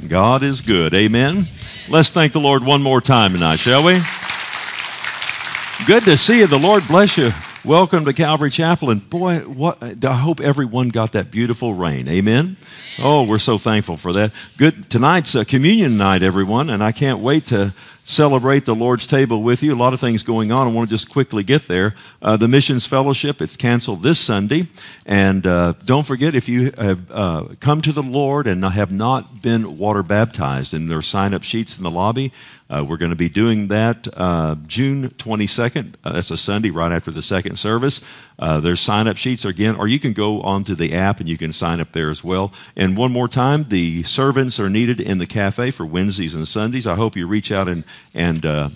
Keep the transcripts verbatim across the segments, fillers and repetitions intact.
God is good. Amen. Let's thank the Lord one more time tonight, shall we? Good to see you. The Lord bless you. Welcome to Calvary Chapel. And boy, what, I hope everyone got that beautiful rain. Amen. Oh, we're so thankful for that. Good. Tonight's uh, communion night, everyone, and I can't wait to celebrate the Lord's table with you. A lot of things going on. I want to just quickly get there. Uh, the Missions Fellowship, it's canceled this Sunday. And uh, don't forget, if you have uh, come to the Lord and have not been water baptized, and there are sign-up sheets in the lobby, uh, we're going to be doing that uh, June twenty-second. Uh, that's a Sunday right after the second service. Uh, there's sign-up sheets again, or you can go onto the app and you can sign up there as well. And one more time, the servants are needed in the cafe for Wednesdays and Sundays. I hope you reach out and, and uh,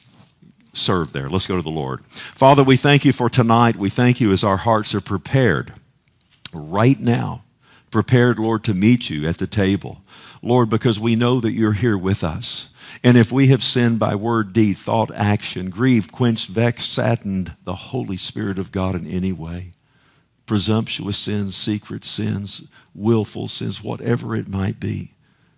serve there. Let's go to the Lord. Father, we thank you for tonight. We thank you as our hearts are prepared right now. Prepared, Lord, to meet you at the table. Lord, because we know that you're here with us. And if we have sinned by word, deed, thought, action, grieved, quenched, vexed, saddened the Holy Spirit of God in any way, presumptuous sins, secret sins, willful sins, whatever it might be,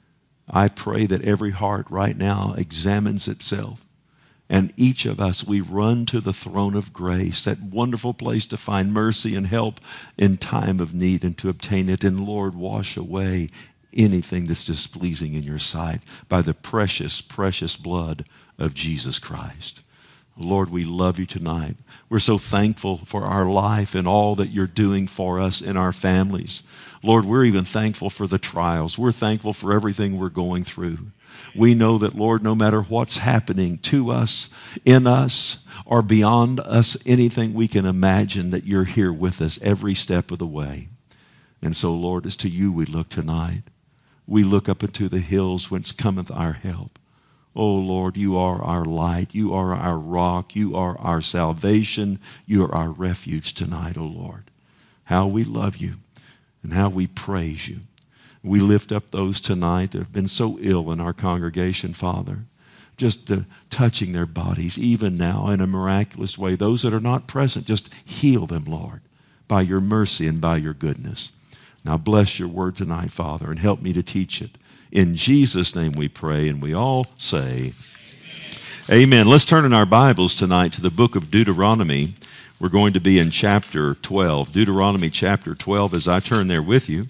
I pray that every heart right now examines itself. And each of us, we run to the throne of grace, that wonderful place to find mercy and help in time of need and to obtain it. And Lord, wash away anything that's displeasing in your sight by the precious, precious blood of Jesus Christ. Lord, we love you tonight. We're so thankful for our life and all that you're doing for us in our families. Lord, we're even thankful for the trials. We're thankful for everything we're going through. We know that, Lord, no matter what's happening to us, in us, or beyond us, anything we can imagine, that you're here with us every step of the way. And so, Lord, it's to you we look tonight. We look up into the hills whence cometh our help. Oh, Lord, you are our light. You are our rock. You are our salvation. You are our refuge tonight, oh, Lord. How we love you and how we praise you. We lift up those tonight that have been so ill in our congregation, Father, just uh, touching their bodies even now in a miraculous way. Those that are not present, just heal them, Lord, by your mercy and by your goodness. Now bless your word tonight, Father, and help me to teach it. In Jesus' name we pray, and we all say, Amen. Amen. Let's turn in our Bibles tonight to the book of Deuteronomy. We're going to be in chapter twelve. Deuteronomy chapter twelve, as I turn there with you.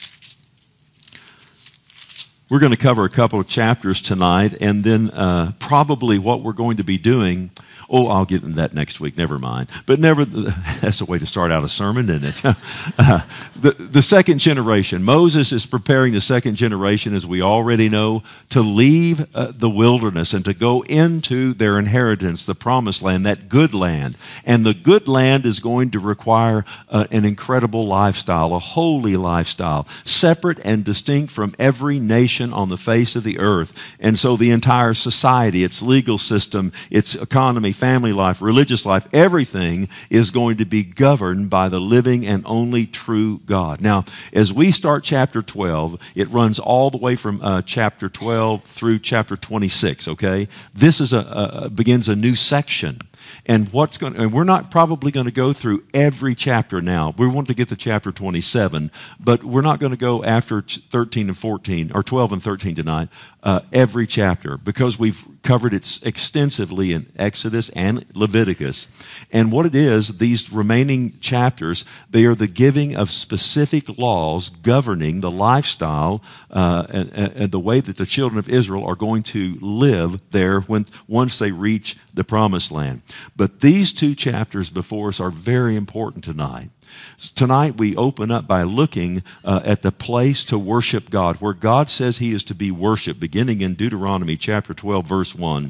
We're going to cover a couple of chapters tonight, and then uh, probably what we're going to be doing. Oh, I'll get into that next week. Never mind. But never, that's a way to start out a sermon, isn't it? uh, the, the second generation. Moses is preparing the second generation, as we already know, to leave uh, the wilderness and to go into their inheritance, the promised land, that good land. And the good land is going to require uh, an incredible lifestyle, a holy lifestyle, separate and distinct from every nation on the face of the earth. And so the entire society, its legal system, its economy, family life, religious life, everything is going to be governed by the living and only true God. Now, as we start chapter twelve, it runs all the way from uh, chapter twelve through chapter twenty-six, okay? This is a, a begins a new section. And what's going and we're not probably going to go through every chapter now. We want to get to chapter twenty-seven, but we're not going to go after thirteen and fourteen or twelve and thirteen tonight, uh, every chapter, because we've covered it extensively in Exodus and Leviticus. And what it is, these remaining chapters, they are the giving of specific laws governing the lifestyle uh, and, and the way that the children of Israel are going to live there when once they reach the promised land. But these two chapters before us are very important tonight. Tonight we open up by looking uh, at the place to worship God, where God says he is to be worshiped, beginning in Deuteronomy chapter twelve, verse one.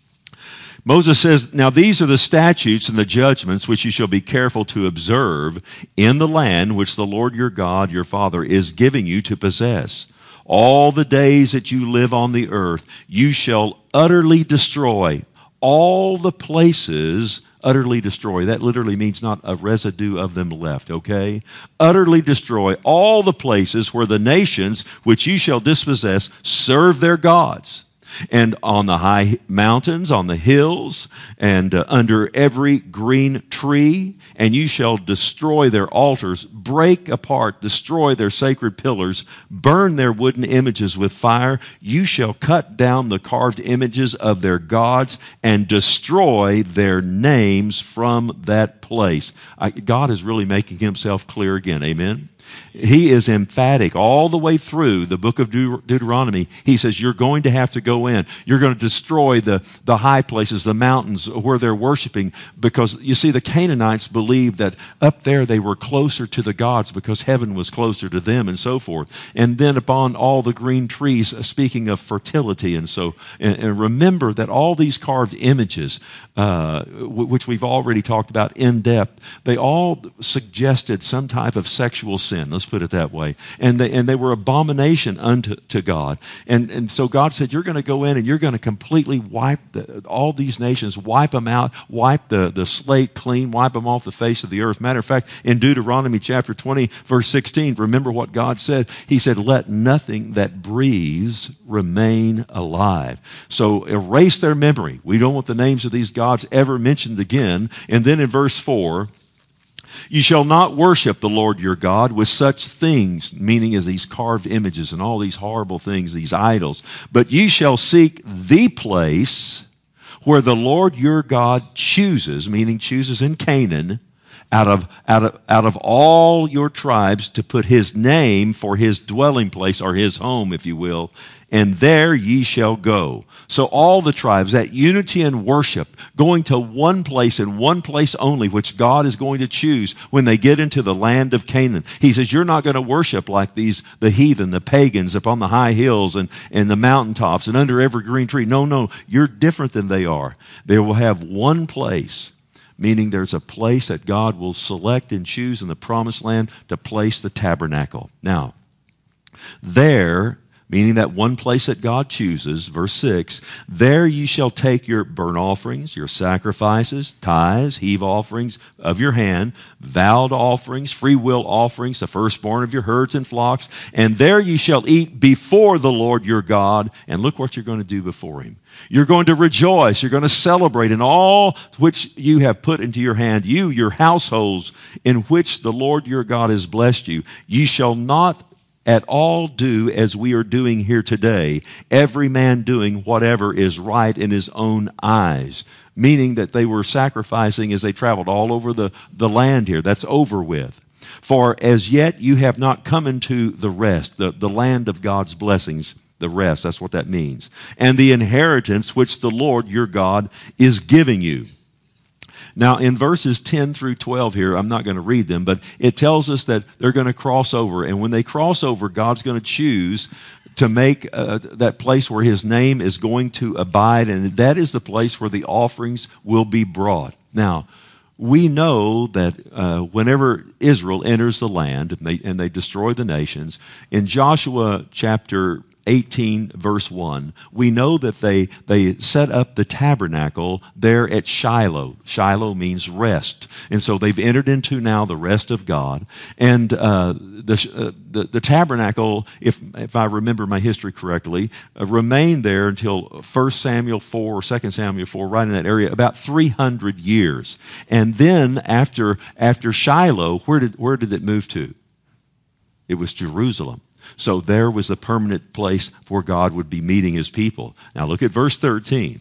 Moses says, "Now these are the statutes and the judgments which you shall be careful to observe in the land which the Lord your God, your Father, is giving you to possess. All the days that you live on the earth, you shall utterly destroy all the places." Utterly destroy. That literally means not a residue of them left, okay? Utterly destroy all the places where the nations which you shall dispossess serve their gods. and on the high mountains, on the hills, and uh, under every green tree, and you shall destroy their altars, break apart, destroy their sacred pillars, burn their wooden images with fire. You shall cut down the carved images of their gods and destroy their names from that place. I, God is really making himself clear again. Amen. He is emphatic all the way through the book of Deut- Deuteronomy. He says, you're going to have to go in. You're going to destroy the, the high places, the mountains where they're worshiping. Because, you see, the Canaanites believed that up there they were closer to the gods because heaven was closer to them and so forth. And then upon all the green trees, uh, speaking of fertility. And so, and, and remember that all these carved images, uh, w- which we've already talked about in depth, they all suggested some type of sexual sin. Let's put it that way. And they, and they were abomination unto to God. And, and so God said, you're going to go in and you're going to completely wipe the, all these nations, wipe them out, wipe the, the slate clean, wipe them off the face of the earth. Matter of fact, in Deuteronomy chapter twenty, verse sixteen, remember what God said? He said, let nothing that breathes remain alive. So erase their memory. We don't want the names of these gods ever mentioned again. And then in verse four, you shall not worship the Lord your God with such things, meaning as these carved images and all these horrible things, these idols. But you shall seek the place where the Lord your God chooses, meaning chooses in Canaan, out of, out of, out of all your tribes to put his name for his dwelling place or his home, if you will, and there ye shall go. So all the tribes, that unity and worship, going to one place and one place only, which God is going to choose when they get into the land of Canaan. He says, you're not going to worship like these, the heathen, the pagans up on the high hills and, and the mountaintops and under every green tree. No, no, you're different than they are. They will have one place, meaning there's a place that God will select and choose in the promised land to place the tabernacle. Now, there, meaning that one place that God chooses, verse six, there you shall take your burnt offerings, your sacrifices, tithes, heave offerings of your hand, vowed offerings, free will offerings, the firstborn of your herds and flocks, and there you shall eat before the Lord your God. And look what you're going to do before him. You're going to rejoice. You're going to celebrate in all which you have put into your hand, you, your households, in which the Lord your God has blessed you. You shall not at all do as we are doing here today, every man doing whatever is right in his own eyes. Meaning that they were sacrificing as they traveled all over the, the land here. That's over with. For as yet you have not come into the rest, the, the land of God's blessings, the rest. That's what that means. And the inheritance which the Lord your God is giving you. Now, in verses ten through twelve here, I'm not going to read them, but it tells us that they're going to cross over. And when they cross over, God's going to choose to make uh, that place where his name is going to abide, and that is the place where the offerings will be brought. Now, we know that uh, whenever Israel enters the land and they, and they destroy the nations, in Joshua chapter eighteen, verse one, we know that they, they set up the tabernacle there at Shiloh. Shiloh means rest. And so they've entered into now the rest of God. And uh, the, uh, the the tabernacle, if if I remember my history correctly, uh, remained there until First Samuel four or Second Samuel four, right in that area, about three hundred years. And then after after Shiloh, where did where did it move to? It was Jerusalem. So there was the permanent place where God would be meeting his people. Now look at verse thirteen.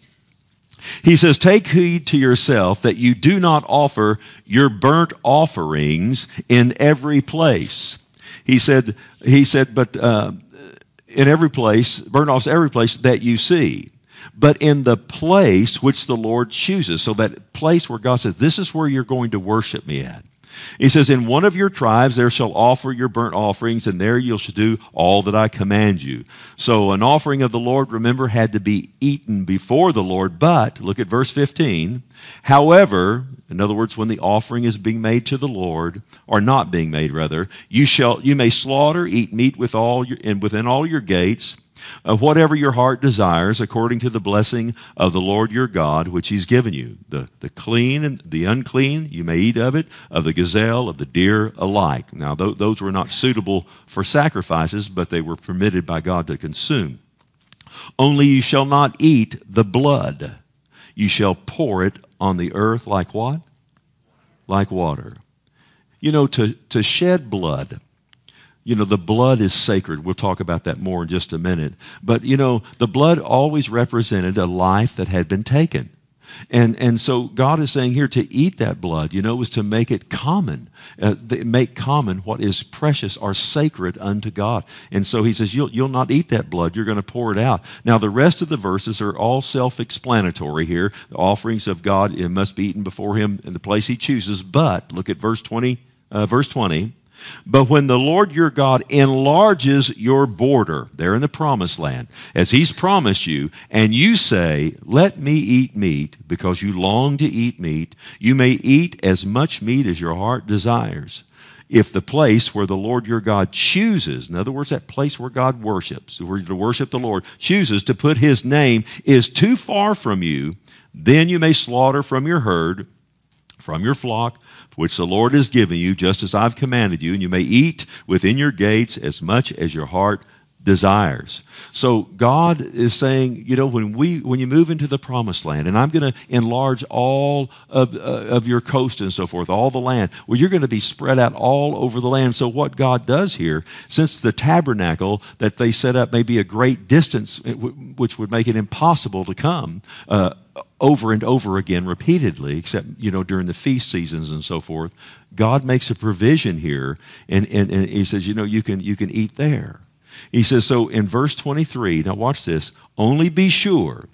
He says, take heed to yourself that you do not offer your burnt offerings in every place. He said, he said, but uh, in every place, burnt offerings every place that you see. But in the place which the Lord chooses. So that place where God says, this is where you're going to worship me at. He says, in one of your tribes there shall offer your burnt offerings, and there you shall do all that I command you. So an offering of the Lord, remember, had to be eaten before the Lord. But, look at verse fifteen, however, in other words, when the offering is being made to the Lord, or not being made rather, you shall you may slaughter, eat meat with all your, and within all your gates, Uh, whatever your heart desires, according to the blessing of the Lord your God, which he's given you. The, the clean and the unclean, you may eat of it, of the gazelle, of the deer alike. Now, th- those were not suitable for sacrifices, but they were permitted by God to consume. Only you shall not eat the blood. You shall pour it on the earth like what? Like water. You know, to, to shed blood, you know, the blood is sacred. We'll talk about that more in just a minute. But, you know, the blood always represented a life that had been taken. And and so God is saying here to eat that blood, you know, was to make it common, uh, make common what is precious or sacred unto God. And so he says, you'll, you'll not eat that blood. You're going to pour it out. Now, the rest of the verses are all self-explanatory here. The offerings of God, it must be eaten before him in the place he chooses. But look at verse twenty, uh, verse twenty. But when the Lord your God enlarges your border, there in the promised land, as he's promised you, and you say, let me eat meat, because you long to eat meat, you may eat as much meat as your heart desires. If the place where the Lord your God chooses, in other words, that place where God worships, where to worship the Lord, chooses to put his name is too far from you, then you may slaughter from your herd, from your flock, which the Lord has given you, just as I've commanded you, and you may eat within your gates as much as your heart desires. So God is saying, you know, when we when you move into the promised land, and I'm going to enlarge all of uh, of your coast and so forth, all the land, well, you're going to be spread out all over the land. So what God does here, since the tabernacle that they set up may be a great distance, which would make it impossible to come, uh, over and over again repeatedly, except, you know, during the feast seasons and so forth, God makes a provision here, and, and, and he says, you know, you can you can eat there. He says, so in verse twenty-three, now watch this, only be sure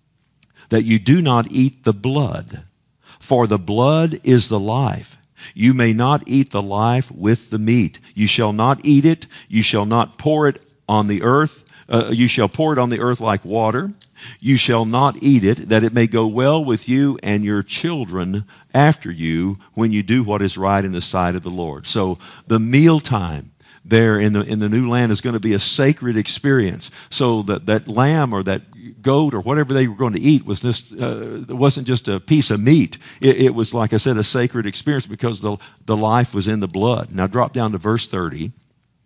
that you do not eat the blood, for the blood is the life. You may not eat the life with the meat. You shall not eat it. You shall not pour it on the earth. Uh, you shall pour it on the earth like water. You shall not eat it, that it may go well with you and your children after you when you do what is right in the sight of the Lord. So the mealtime there in the in the new land is going to be a sacred experience. So that, that lamb or that goat or whatever they were going to eat was just uh, wasn't just a piece of meat. It, it was, like I said, a sacred experience because the, the life was in the blood. Now drop down to verse thirty.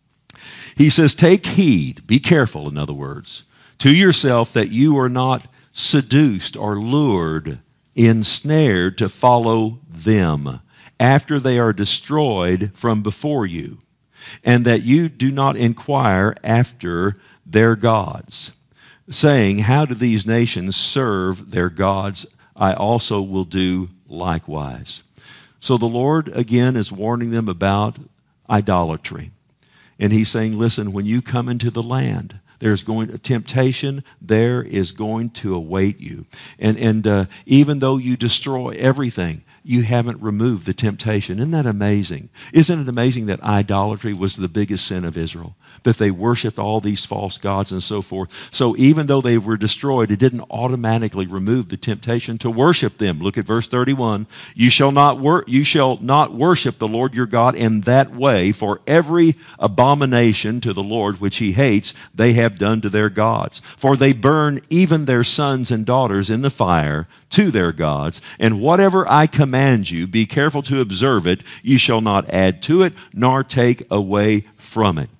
He says, take heed, be careful, in other words, to yourself that you are not seduced or lured, ensnared to follow them after they are destroyed from before you, and that you do not inquire after their gods, saying, how do these nations serve their gods? I also will do likewise. So the Lord, again, is warning them about idolatry. And he's saying, listen, when you come into the land, there's going to temptation there is going to await you. And, and uh, even though you destroy everything, you haven't removed the temptation. Isn't that amazing? Isn't it amazing that idolatry was the biggest sin of Israel? That they worshiped all these false gods and so forth. So even though they were destroyed, it didn't automatically remove the temptation to worship them. Look at verse thirty-one. You shall not wor- you shall not worship the Lord your God in that way, for every abomination to the Lord which he hates, they have done to their gods. For they burn even their sons and daughters in the fire to their gods. And whatever I command you, be careful to observe it. You shall not add to it, nor take away from it.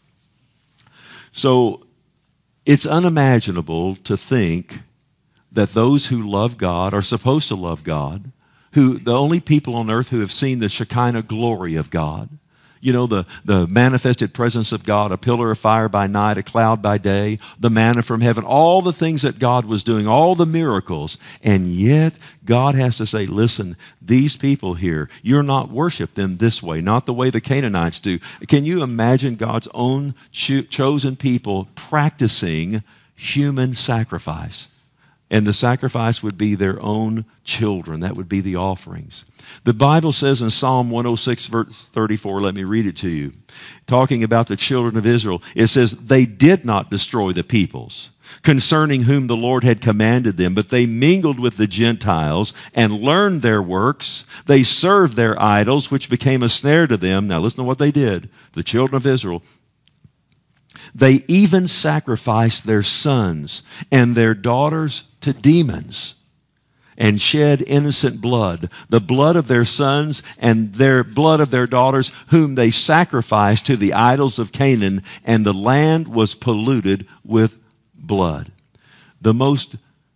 So it's unimaginable to think that those who love God are supposed to love God, who the only people on earth who have seen the Shekinah glory of God, you know, the, the manifested presence of God, a pillar of fire by night, a cloud by day, the manna from heaven, all the things that God was doing, all the miracles. And yet God has to say, listen, these people here, you're not worship them this way, not the way the Canaanites do. Can you imagine God's own cho- chosen people practicing human sacrifice? And the sacrifice would be their own children. That would be the offerings. The Bible says in Psalm one oh six, verse thirty-four, let me read it to you, talking about the children of Israel. It says, they did not destroy the peoples concerning whom the Lord had commanded them, but they mingled with the Gentiles and learned their works. They served their idols, which became a snare to them. Now listen to what they did. The children of Israel, they even sacrificed their sons and their daughters to demons and shed innocent blood, the blood of their sons and their blood of their daughters, whom they sacrificed to the idols of Canaan, and the land was polluted with blood. The most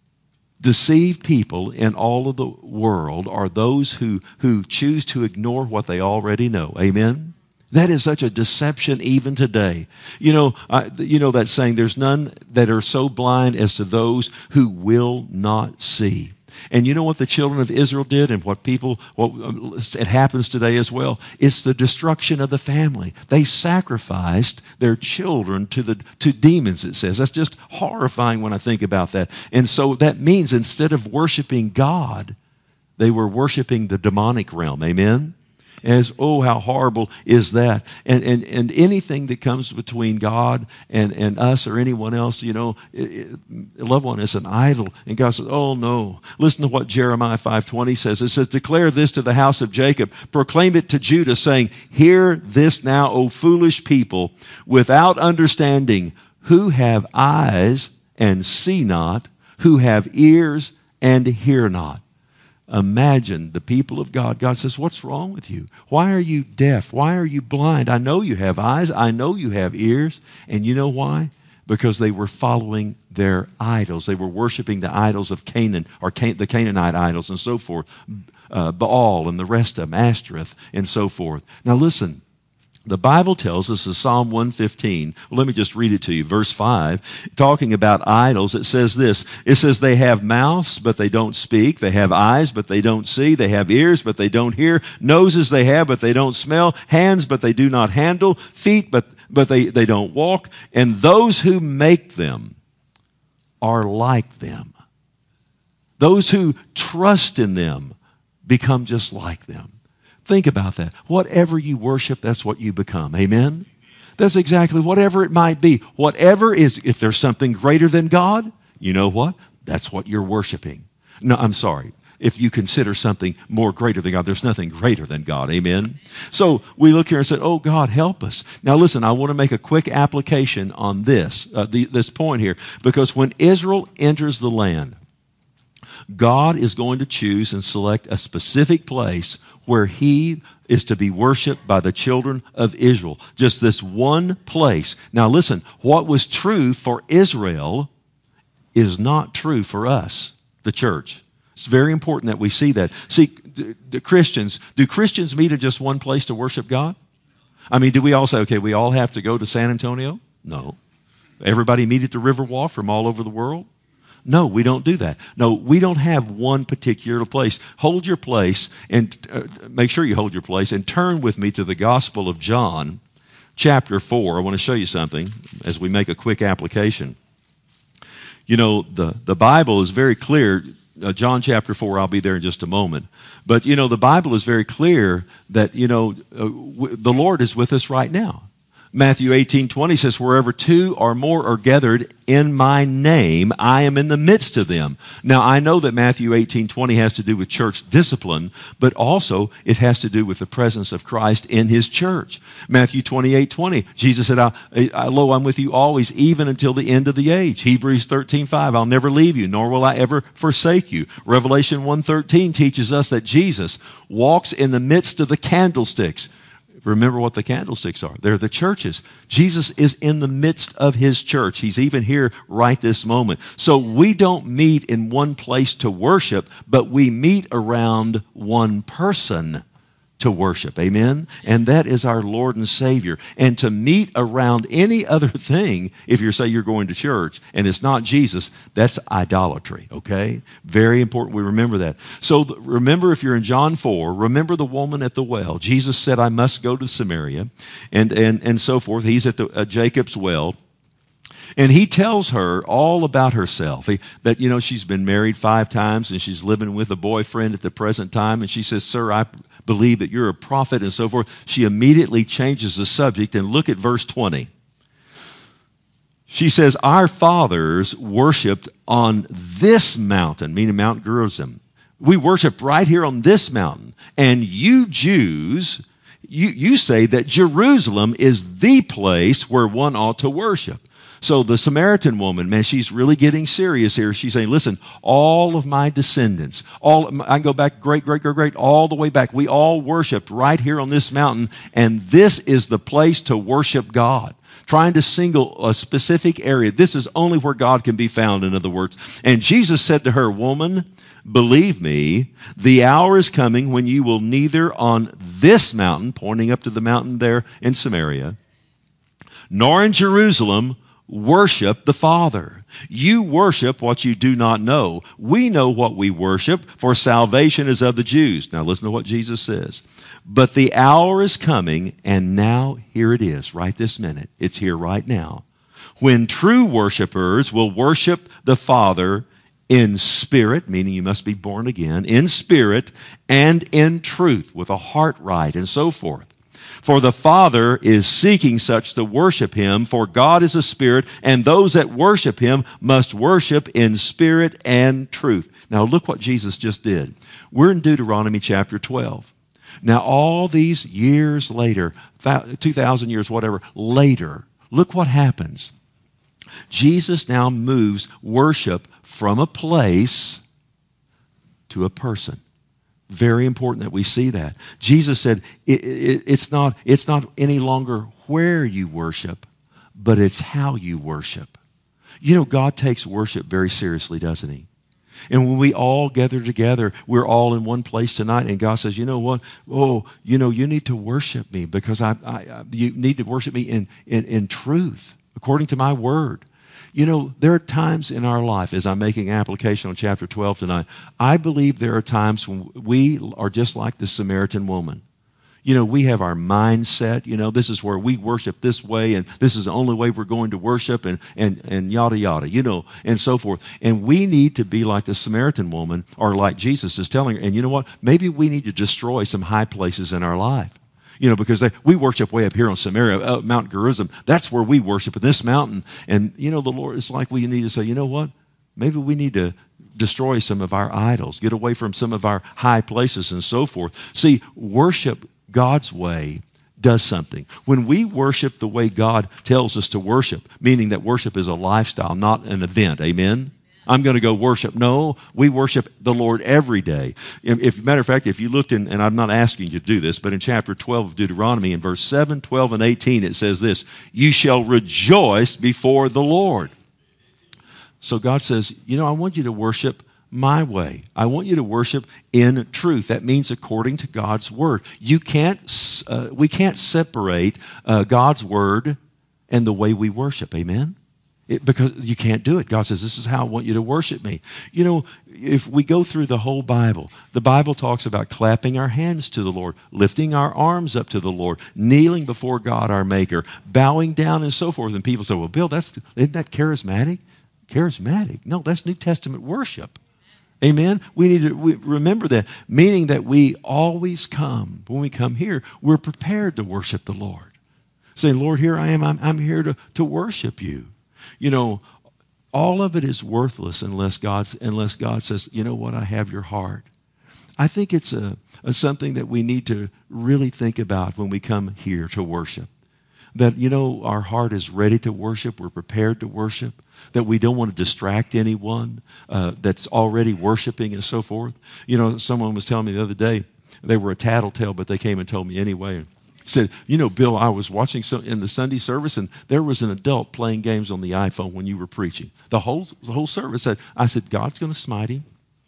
deceived people in all of the world are those who, who choose to ignore what they already know. Amen? That is such a deception even today. You know, I, you know that saying, there's none that are so blind as to those who will not see. And you know what the children of Israel did, and what people, what it happens today as well? It's the destruction of the family. They sacrificed their children to the to demons, it says. That's just horrifying when I think about that. And so that means instead of worshiping God, they were worshiping the demonic realm. Amen? As, oh, how horrible is that? And and and anything that comes between God and, and us or anyone else, you know, it, it, a loved one is an idol. And God says, oh, no. Listen to what Jeremiah five twenty says. It says, declare this to the house of Jacob. Proclaim it to Judah, saying, hear this now, O foolish people, without understanding, who have eyes and see not, who have ears and hear not. Imagine the people of God. God says, what's wrong with you? Why are you deaf? Why are you blind? I know you have eyes. I know you have ears. And you know why? Because they were following their idols. They were worshiping the idols of Canaan, or Can- the Canaanite idols and so forth. Uh, Baal and the rest of them, Ashtoreth and so forth. Now listen. The Bible tells us in Psalm one fifteen, well, let me just read it to you, verse five, talking about idols. It says this, it says they have mouths, but they don't speak. They have eyes, but they don't see. They have ears, but they don't hear. Noses they have, but they don't smell. Hands, but they do not handle. Feet, but, but they, they don't walk. And those who make them are like them. Those who trust in them become just like them. Think about that. Whatever you worship, that's what you become. Amen? That's exactly whatever it might be. Whatever is, if there's something greater than God, you know what? That's what you're worshiping. No, I'm sorry. If you consider something more greater than God, there's nothing greater than God. Amen? So we look here and say, oh, God, help us. Now listen, I want to make a quick application on this, uh, the, this point here, because when Israel enters the land, God is going to choose and select a specific place where he is to be worshiped by the children of Israel. Just this one place. Now listen, what was true for Israel is not true for us, the church. It's very important that we see that. See, the Christians, do Christians meet in just one place to worship God? I mean, do we all say, okay, we all have to go to San Antonio? No. Everybody meet at the Riverwalk from all over the world? No, we don't do that. No, we don't have one particular place. Hold your place and uh, make sure you hold your place and turn with me to the Gospel of John, chapter four. I want to show you something as we make a quick application. You know, the, the Bible is very clear. Uh, John chapter four, I'll be there in just a moment. But, you know, the Bible is very clear that, you know, uh, w- the Lord is with us right now. Matthew eighteen twenty says, wherever two or more are gathered in my name, I am in the midst of them. Now, I know that Matthew eighteen twenty has to do with church discipline, but also it has to do with the presence of Christ in his church. Matthew twenty-eight twenty, Jesus said, I, I, lo, I'm with you always, even until the end of the age. Hebrews thirteen five, I'll never leave you, nor will I ever forsake you. Revelation one thirteen teaches us that Jesus walks in the midst of the candlesticks. Remember what the candlesticks are. They're the churches. Jesus is in the midst of his church. He's even here right this moment. So we don't meet in one place to worship, but we meet around one person to worship. Amen? And that is our Lord and Savior. And to meet around any other thing, if you say you're going to church and it's not Jesus, that's idolatry. Okay? Very important we remember that. So th- remember, if you're in John four, remember the woman at the well. Jesus said, I must go to Samaria and, and, and so forth. He's at the, uh, Jacob's well. And he tells her all about herself, he, that, you know, she's been married five times and she's living with a boyfriend at the present time. And she says, sir, I believe that you're a prophet and so forth. She immediately changes the subject, and look at verse twenty. She says, our fathers worshiped on this mountain, meaning Mount Gerizim. We worship right here on this mountain. And you Jews, you, you say that Jerusalem is the place where one ought to worship. So the Samaritan woman, man, she's really getting serious here. She's saying, listen, all of my descendants, all I can go back great, great, great, great, all the way back. We all worshiped right here on this mountain, and this is the place to worship God. trying to single a specific area. This is only where God can be found, in other words. And Jesus said to her, "Woman, believe me, the hour is coming when you will neither on this mountain," pointing up to the mountain there in Samaria, "nor in Jerusalem worship the Father. You worship what you do not know. We know what we worship, for salvation is of the Jews." Now listen to what Jesus says. "But the hour is coming, and now here it is, right this minute. It's here right now, when true worshipers will worship the Father in spirit," meaning you must be born again, "in spirit and in truth," with a heart right and so forth. "For the Father is seeking such to worship him, for God is a spirit, and those that worship him must worship in spirit and truth." Now look what Jesus just did. We're in Deuteronomy chapter twelve. Now all these years later, two thousand years, whatever, later, look what happens. Jesus now moves worship from a place to a person. Very important that we see that. Jesus said it, it, it's not, it's not any longer where you worship, but it's how you worship. You know, God takes worship very seriously, doesn't he? And when we all gather together, we're all in one place tonight, and God says, "You know what? Oh, you know, you need to worship me because I, I, I you need to worship me in, in, in truth, according to my word." You know, there are times in our life, as I'm making application on chapter twelve tonight, I believe there are times when we are just like the Samaritan woman. You know, we have our mindset, you know, this is where we worship this way, and this is the only way we're going to worship, and, and, and yada, yada, you know, and so forth. And we need to be like the Samaritan woman, or like Jesus is telling her. And you know what? Maybe we need to destroy some high places in our life. You know, because they, we worship way up here on Samaria, uh, Mount Gerizim. That's where we worship, in this mountain. And, you know, the Lord, it's like we need to say, you know what? Maybe we need to destroy some of our idols, get away from some of our high places and so forth. See, worship God's way does something. When we worship the way God tells us to worship, meaning that worship is a lifestyle, not an event. Amen? I'm going to go worship. No, we worship the Lord every day. If, if matter of fact, if you looked in, and I'm not asking you to do this, but in chapter twelve of Deuteronomy, in verse seven, twelve, and eighteen, it says this: "You shall rejoice before the Lord." So God says, you know, I want you to worship my way. I want you to worship in truth. That means according to God's word. You can't, uh, we can't separate uh, God's word and the way we worship. Amen? It, because you can't do it. God says, this is how I want you to worship me. You know, if we go through the whole Bible, the Bible talks about clapping our hands to the Lord, lifting our arms up to the Lord, kneeling before God our Maker, bowing down and so forth. And people say, well, Bill, that's, isn't that charismatic? Charismatic? No, that's New Testament worship. Amen? We need to we remember that, meaning that we always come, when we come here, we're prepared to worship the Lord. Saying, Lord, here I am. I'm, I'm here to, to worship you. You know, all of it is worthless unless God, unless God says, you know what, I have your heart. I think it's a, a something that we need to really think about when we come here to worship. That, you know, our heart is ready to worship. We're prepared to worship. That we don't want to distract anyone uh, that's already worshiping and so forth. You know, someone was telling me the other day, they were a tattletale, but they came and told me anyway. Said, you know, Bill, I was watching some, in the Sunday service, and there was an adult playing games on the iPhone when you were preaching. The whole, the whole service said, I said, God's going to smite him.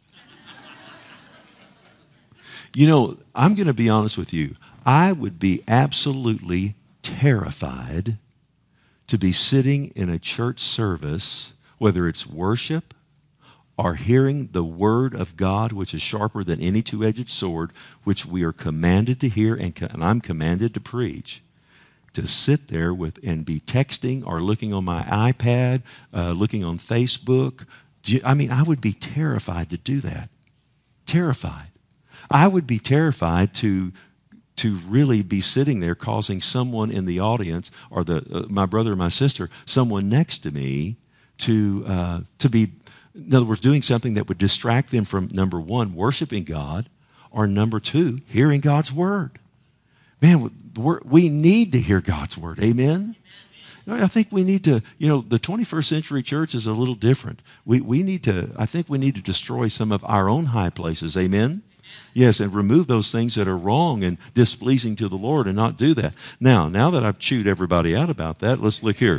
You know, I'm going to be honest with you. I would be absolutely terrified to be sitting in a church service, whether it's worship or hearing the word of God, which is sharper than any two-edged sword, which we are commanded to hear and, and I'm commanded to preach, to sit there with and be texting or looking on my iPad, uh, looking on Facebook. You, I mean, I would be terrified to do that. Terrified. I would be terrified to to really be sitting there causing someone in the audience, or the uh, my brother or my sister, someone next to me, to uh, to be, in other words, doing something that would distract them from, number one, worshiping God, or number two, hearing God's word. Man, we're, we need to hear God's word. Amen? I think we need to, you know, the twenty-first century church is a little different. We we need to, I think we need to destroy some of our own high places. Amen? Yes, and remove those things that are wrong and displeasing to the Lord and not do that. Now, now that I've chewed everybody out about that, let's look here.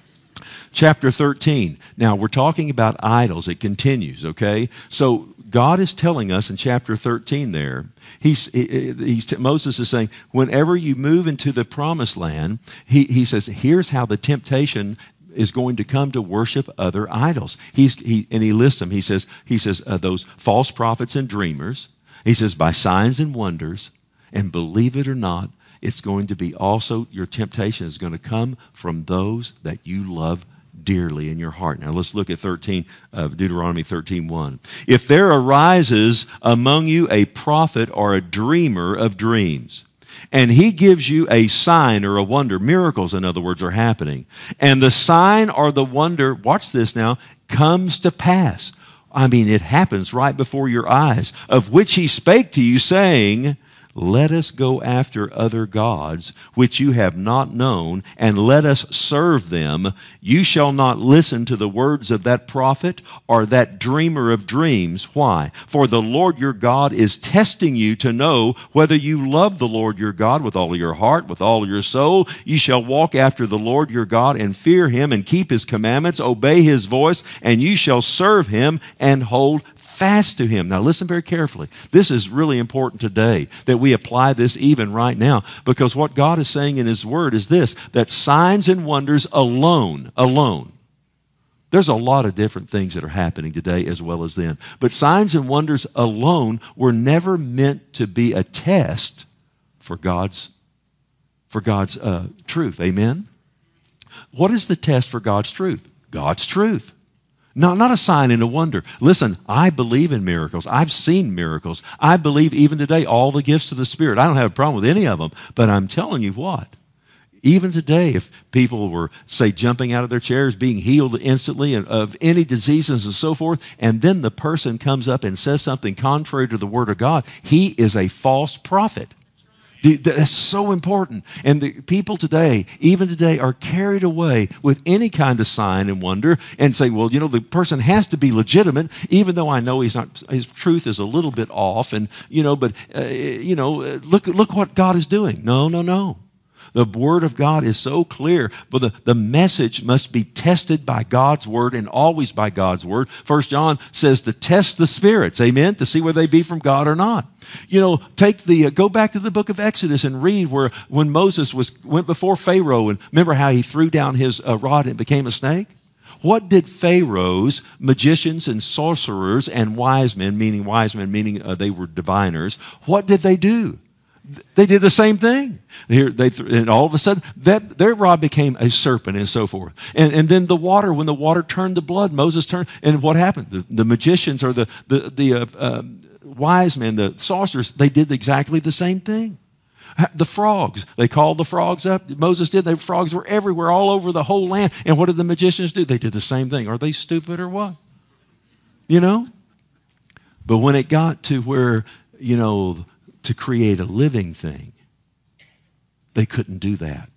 Chapter thirteen. Now, we're talking about idols. It continues, okay? So God is telling us in chapter thirteen there, he's, he's, Moses is saying, whenever you move into the promised land, he, he says, here's how the temptation is going to come to worship other idols. He's, he, and he lists them. He says, he says uh, those false prophets and dreamers. He says, by signs and wonders, and believe it or not, it's going to be also, your temptation is going to come from those that you love dearly in your heart. Now let's look at thirteen of uh, Deuteronomy thirteen one. If there arises among you a prophet or a dreamer of dreams, and he gives you a sign or a wonder, miracles in other words are happening, and the sign or the wonder, watch this now, comes to pass. I mean, it happens right before your eyes, of which he spake to you, saying, let us go after other gods, which you have not known, and let us serve them. You shall not listen to the words of that prophet or that dreamer of dreams. Why? For the Lord your God is testing you to know whether you love the Lord your God with all of your heart, with all of your soul. You shall walk after the Lord your God and fear him and keep his commandments, obey his voice, and you shall serve him and hold fast to him. Now listen very carefully. This is really important today that we apply this even right now, because what God is saying in his word is this, that signs and wonders alone, alone, there's a lot of different things that are happening today as well as then, but signs and wonders alone were never meant to be a test for God's, for God's uh, truth. Amen? What is the test for God's truth? God's truth. No, not a sign and a wonder. Listen, I believe in miracles. I've seen miracles. I believe even today all the gifts of the Spirit. I don't have a problem with any of them, but I'm telling you what, even today, if people were, say, jumping out of their chairs, being healed instantly of any diseases and so forth, and then the person comes up and says something contrary to the Word of God, he is a false prophet. That's so important. And the people today, even today, are carried away with any kind of sign and wonder and say, well, you know, the person has to be legitimate, even though I know he's not, his truth is a little bit off. And, you know, but, uh, you know, look, look what God is doing. No, no, no. The Word of God is so clear, but the, the message must be tested by God's Word and always by God's Word. First John says to test the spirits, amen, to see whether they be from God or not. You know, take the, uh, go back to the book of Exodus and read where when Moses was went before Pharaoh, and remember how he threw down his uh, rod and it became a snake? What did Pharaoh's magicians and sorcerers and wise men, meaning wise men, meaning uh, they were diviners, what did they do? They did the same thing. Here, they, and all of a sudden, that, their rod became a serpent and so forth. And, and then the water, when the water turned to blood, Moses turned, and what happened? The, the magicians or the, the, the uh, uh, wise men, the sorcerers, they did exactly the same thing. The frogs, they called the frogs up. Moses did. The frogs were everywhere, all over the whole land. And what did the magicians do? They did the same thing. Are they stupid or what? You know? But when it got to where, you know, to create a living thing, they couldn't do that.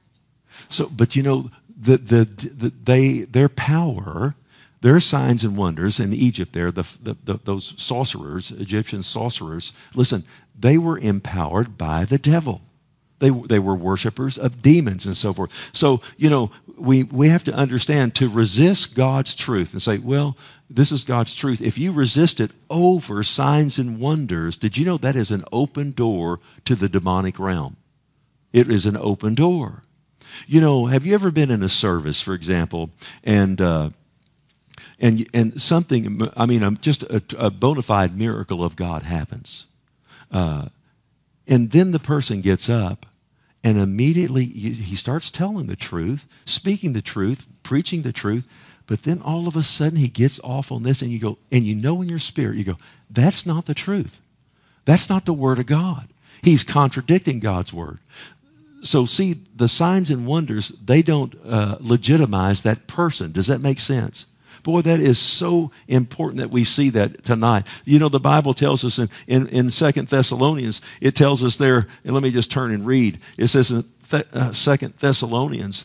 So, but you know, the, the, the, they, their power, their signs and wonders in Egypt there, the, the, the, those sorcerers, Egyptian sorcerers, listen, they were empowered by the devil. They, they were worshipers of demons and so forth. So, you know, we, we have to understand to resist God's truth and say, well, this is God's truth. If you resist it over signs and wonders, did you know that is an open door to the demonic realm? It is an open door. You know, have you ever been in a service, for example, and uh, and and something, I mean, just a, a bona fide miracle of God happens. Uh, and then the person gets up and immediately he starts telling the truth, speaking the truth, preaching the truth. But then all of a sudden he gets off on this and you go, and you know in your spirit, you go, that's not the truth. That's not the Word of God. He's contradicting God's Word. So see, the signs and wonders, they don't uh, legitimize that person. Does that make sense? Boy, that is so important that we see that tonight. You know, the Bible tells us in, in, in Second Thessalonians, it tells us there, and let me just turn and read. It says in Th- uh, Second Thessalonians,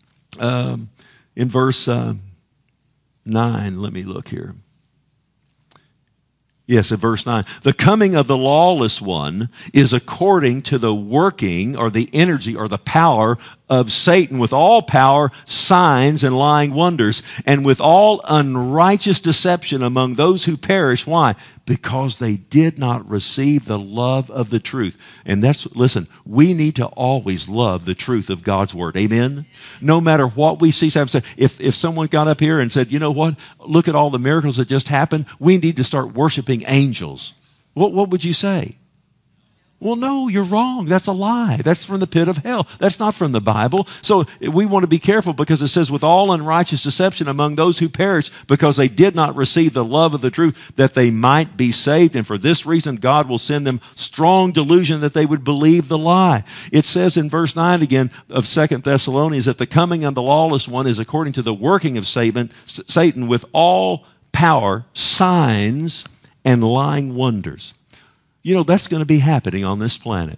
um, in verse uh, nine, let me look here. Yes, at verse nine. The coming of the lawless one is according to the working or the energy or the power of Satan with all power, signs, and lying wonders, and with all unrighteous deception among those who perish. Why? Because they did not receive the love of the truth. And that's, listen, we need to always love the truth of God's word. Amen? No matter what we see. If, if someone got up here and said, you know what, look at all the miracles that just happened, we need to start worshiping angels. What, what would you say? Well, no, you're wrong. That's a lie. That's from the pit of hell. That's not from the Bible. So we want to be careful because it says, with all unrighteous deception among those who perish, because they did not receive the love of the truth, that they might be saved. And for this reason, God will send them strong delusion that they would believe the lie. It says in verse nine again of Second Thessalonians that the coming of the lawless one is according to the working of Satan, Satan with all power, signs, and lying wonders. You know, that's going to be happening on this planet.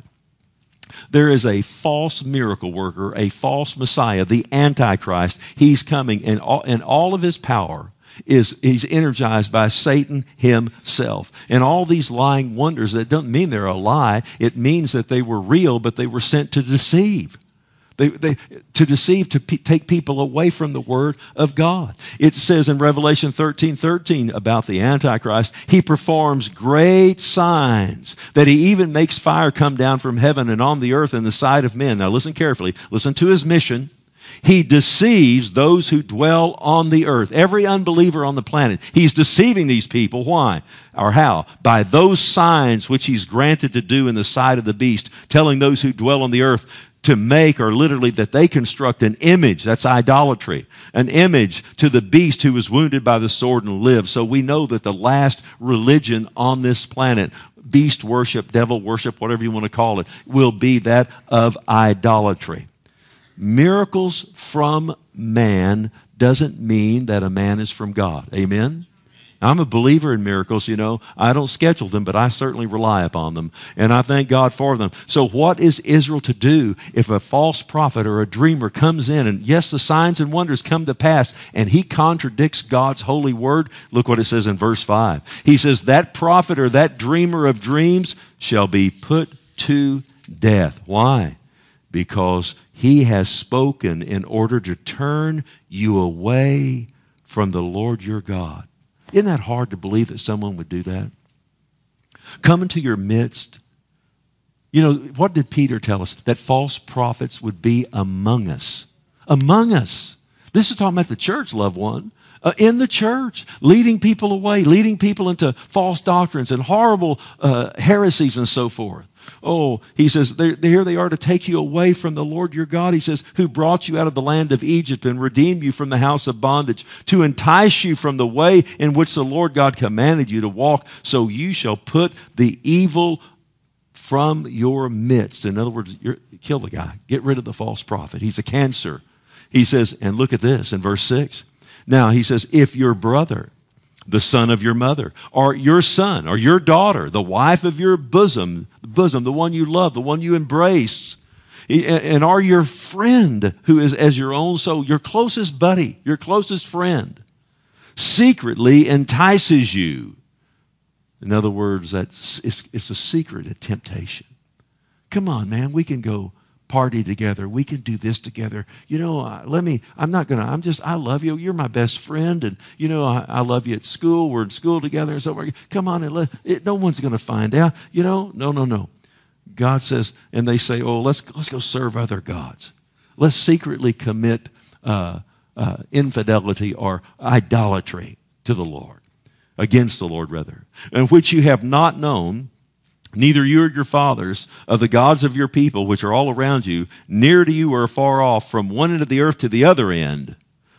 There is a false miracle worker, a false Messiah, the Antichrist. He's coming, and all, and all of his power is he's energized by Satan himself. And all these lying wonders, that doesn't mean they're a lie. It means that they were real, but they were sent to deceive. They, they, to deceive, to pe- take people away from the Word of God. It says in Revelation thirteen thirteen about the Antichrist, he performs great signs, that he even makes fire come down from heaven and on the earth in the sight of men. Now listen carefully. Listen to his mission. He deceives those who dwell on the earth. Every unbeliever on the planet. He's deceiving these people. Why? Or how? By those signs which he's granted to do in the sight of the beast, telling those who dwell on the earth to make, or literally that they construct an image. That's idolatry. An image to the beast who was wounded by the sword and lived. So we know that the last religion on this planet, beast worship, devil worship, whatever you want to call it, will be that of idolatry. Miracles from man doesn't mean that a man is from God. Amen? I'm a believer in miracles, you know. I don't schedule them, but I certainly rely upon them. And I thank God for them. So what is Israel to do if a false prophet or a dreamer comes in and, yes, the signs and wonders come to pass, and he contradicts God's holy word? Look what it says in verse five. He says, that prophet or that dreamer of dreams shall be put to death. Why? Because he has spoken in order to turn you away from the Lord your God. Isn't that hard to believe that someone would do that? Come into your midst. You know, what did Peter tell us? That false prophets would be among us. Among us. This is talking about the church, loved one. Uh, in the church, leading people away, leading people into false doctrines and horrible uh, heresies and so forth. Oh, he says, they're, here they are to take you away from the Lord your God. He says, who brought you out of the land of Egypt and redeemed you from the house of bondage, to entice you from the way in which the Lord God commanded you to walk, so you shall put the evil from your midst. In other words, you're, kill the guy. Get rid of the false prophet. He's a cancer. He says, and look at this in verse six. Now, he says, if your brother, the son of your mother, or your son, or your daughter, the wife of your bosom, bosom, the one you love, the one you embrace, and are your friend who is as your own soul, your closest buddy, your closest friend, secretly entices you. In other words, that's, it's, it's a secret, a temptation. Come on, man, we can go party together. We can do this together. You know, uh, let me, I'm not going to, I'm just, I love you. You're my best friend. And, you know, I, I love you at school. We're in school together and so forth. Come on, and let, it, no one's going to find out. You know, no, no, no. God says, and they say, oh, let's, let's go serve other gods. Let's secretly commit uh, uh, infidelity or idolatry to the Lord, against the Lord rather, and which you have not known, neither you or your fathers, of the gods of your people, which are all around you, near to you or far off, from one end of the earth to the other end.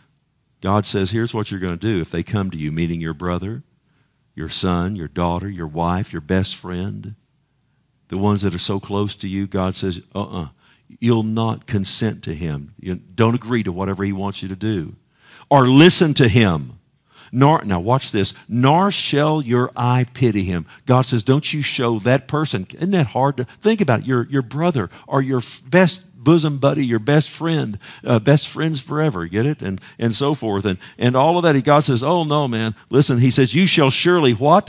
God says, here's what you're going to do if they come to you, meaning your brother, your son, your daughter, your wife, your best friend, the ones that are so close to you. God says, uh-uh, you'll not consent to him. You don't agree to whatever he wants you to do. Or listen to him. Nor, now watch this, nor shall your eye pity him. God says, don't you show that person. Isn't that hard to think about it? Your, your brother or your best bosom buddy, your best friend, uh, best friends forever, get it? And and so forth. And, and all of that, God says, oh no, man, listen, he says, you shall surely what?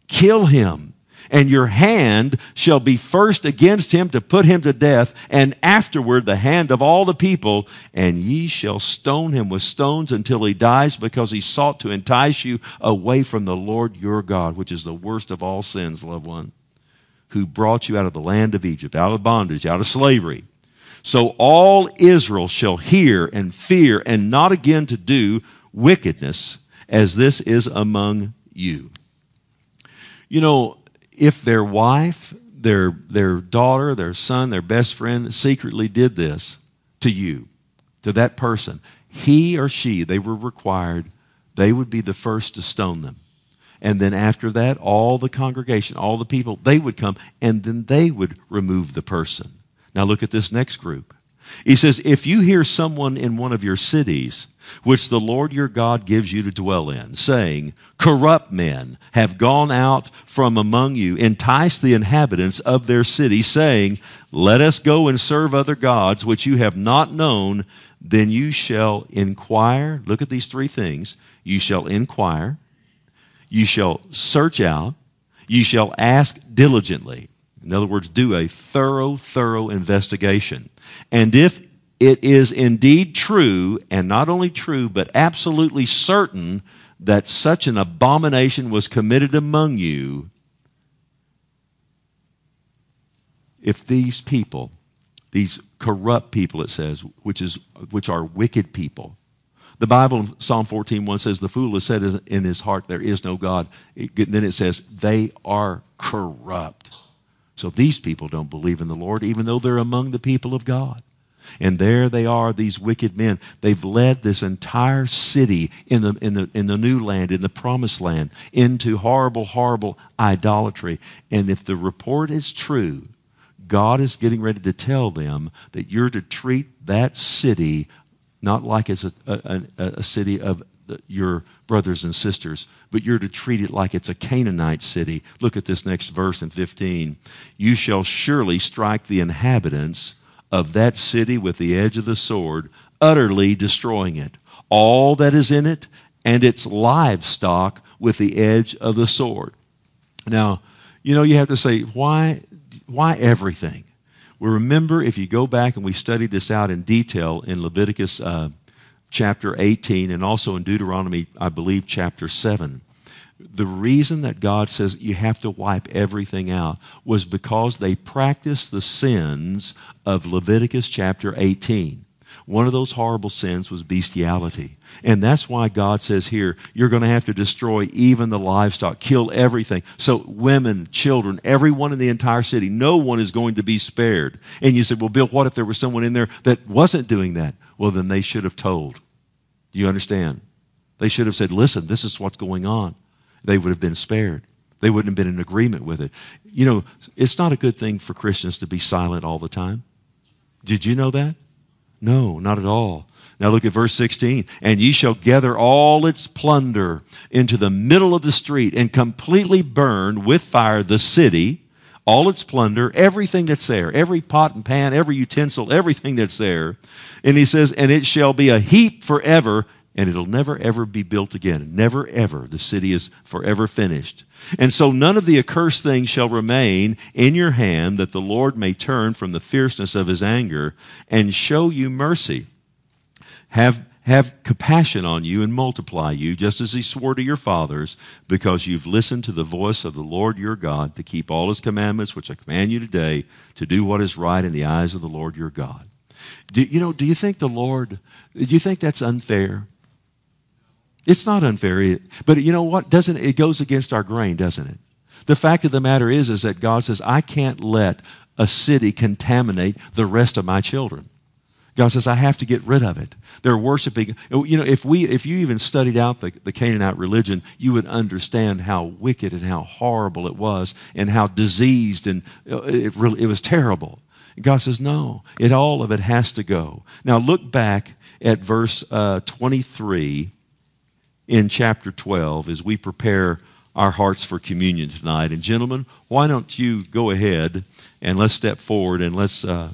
kill him. And your hand shall be first against him to put him to death, and afterward the hand of all the people, and ye shall stone him with stones until he dies, because he sought to entice you away from the Lord your God, which is the worst of all sins, loved one, who brought you out of the land of Egypt, out of bondage, out of slavery. So all Israel shall hear and fear, and not again to do wickedness, as this is among you. You know, if their wife, their, their daughter, their son, their best friend secretly did this to you, to that person, he or she, they were required, they would be the first to stone them. And then after that, all the congregation, all the people, they would come, and then they would remove the person. Now look at this next group. He says, if you hear someone in one of your cities, which the Lord your God gives you to dwell in, saying, corrupt men have gone out from among you, entice the inhabitants of their city, saying, let us go and serve other gods, which you have not known, then you shall inquire. Look at these three things. You shall inquire, you shall search out, you shall ask diligently. In other words, do a thorough, thorough investigation. And if it is indeed true, and not only true, but absolutely certain, that such an abomination was committed among you, if these people, these corrupt people, it says, which is which are wicked people. The Bible in Psalm fourteen one says, the fool has said in his heart, there is no God. It, then it says, they are corrupt. So these people don't believe in the Lord, even though they're among the people of God. And there they are, these wicked men. They've led this entire city in the, in the, in the new land, in the promised land, into horrible, horrible idolatry. And if the report is true, God is getting ready to tell them that you're to treat that city not like it's a, a, a city of your brothers and sisters, but you're to treat it like it's a Canaanite city. Look at this next verse in fifteen. You shall surely strike the inhabitants of that city with the edge of the sword, utterly destroying it, all that is in it, and its livestock with the edge of the sword. Now, you know, you have to say, why, why everything? Well, remember, if you go back and we studied this out in detail in Leviticus uh, chapter eighteen, and also in Deuteronomy, I believe, chapter seven, the reason that God says you have to wipe everything out was because they practiced the sins of Leviticus chapter eighteen. One of those horrible sins was bestiality. And that's why God says here, you're going to have to destroy even the livestock, kill everything. So women, children, everyone in the entire city, no one is going to be spared. And you said, well, Bill, what if there was someone in there that wasn't doing that? Well, then they should have told. Do you understand? They should have said, listen, this is what's going on. They would have been spared. They wouldn't have been in agreement with it. You know, it's not a good thing for Christians to be silent all the time. Did you know that? No, not at all. Now look at verse sixteen. And ye shall gather all its plunder into the middle of the street, and completely burn with fire the city, all its plunder, everything that's there, every pot and pan, every utensil, everything that's there. And he says, and it shall be a heap forever, and it'll never, ever be built again. Never, ever. The city is forever finished. And so none of the accursed things shall remain in your hand, that the Lord may turn from the fierceness of his anger and show you mercy. Have, have compassion on you and multiply you, just as he swore to your fathers, because you've listened to the voice of the Lord your God, to keep all his commandments, which I command you today, to do what is right in the eyes of the Lord your God. Do, you know, do you think the Lord, do you think that's unfair? It's not unfair, but you know what? Doesn't it goes against our grain, doesn't it? The fact of the matter is, is that God says, I can't let a city contaminate the rest of my children. God says, I have to get rid of it. They're worshiping. You know, if we, if you even studied out the, the Canaanite religion, you would understand how wicked and how horrible it was, and how diseased, and it really, it was terrible. And God says, no, it all of it has to go. Now look back at verse uh, twenty-three. In chapter twelve, as we prepare our hearts for communion tonight. And gentlemen, why don't you go ahead and let's step forward, and let's uh,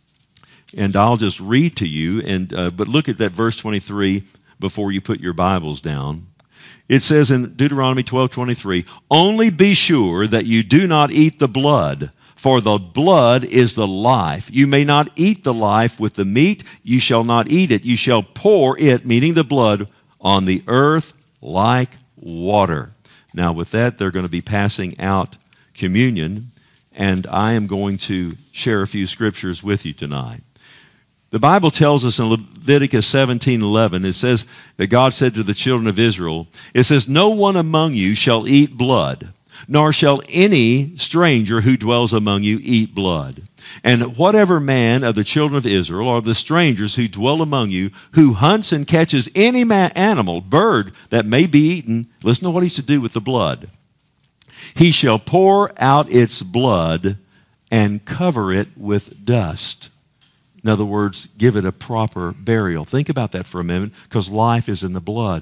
and I'll just read to you. And uh, but look at that verse twenty-three before you put your Bibles down. It says in Deuteronomy twelve twenty-three, only be sure that you do not eat the blood, for the blood is the life. You may not eat the life with the meat. You shall not eat it. You shall pour it, meaning the blood, on the earth like water. Now, with that, they're going to be passing out communion, and I am going to share a few scriptures with you tonight. The Bible tells us in Leviticus seventeen eleven, it says that God said to the children of Israel, it says, no one among you shall eat blood, nor shall any stranger who dwells among you eat blood. And whatever man of the children of Israel or the strangers who dwell among you who hunts and catches any ma- animal, bird that may be eaten, listen to what he's to do with the blood. He shall pour out its blood and cover it with dust. In other words, give it a proper burial. Think about that for a minute, because life is in the blood.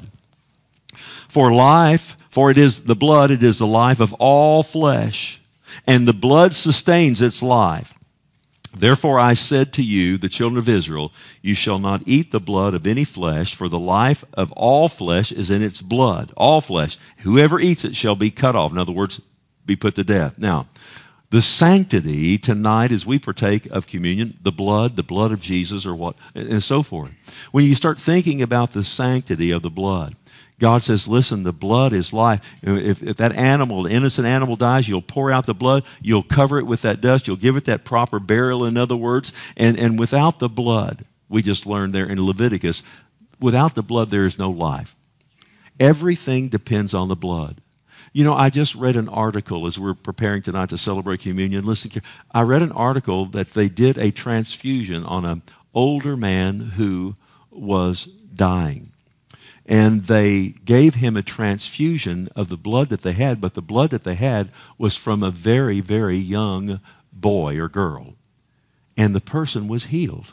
For life, for it is the blood, it is the life of all flesh, and the blood sustains its life. Therefore I said to you, the children of Israel, you shall not eat the blood of any flesh, for the life of all flesh is in its blood. All flesh. Whoever eats it shall be cut off. In other words, be put to death. Now, the sanctity tonight as we partake of communion, the blood, the blood of Jesus, or what, and so forth. When you start thinking about the sanctity of the blood, God says, listen, the blood is life. If, if that animal, an innocent animal dies, you'll pour out the blood, you'll cover it with that dust, you'll give it that proper burial, in other words, and, and without the blood, we just learned there in Leviticus, without the blood there is no life. Everything depends on the blood. You know, I just read an article as we're preparing tonight to celebrate communion. Listen, I read an article that they did a transfusion on an older man who was dying. And they gave him a transfusion of the blood that they had, but the blood that they had was from a very, very young boy or girl. And the person was healed.